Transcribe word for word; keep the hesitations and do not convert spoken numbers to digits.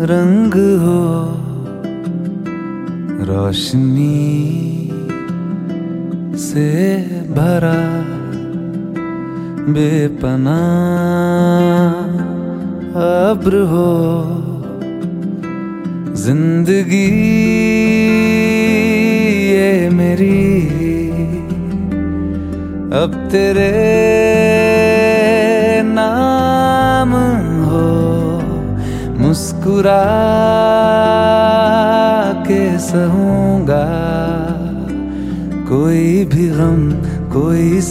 रंग हो रोशनी से भरा, बेपनाह अब्र हो जिंदगी ये मेरी, अब तेरे नाम हो। मुस्कुरा के सहूंगा कोई भी गम, कोई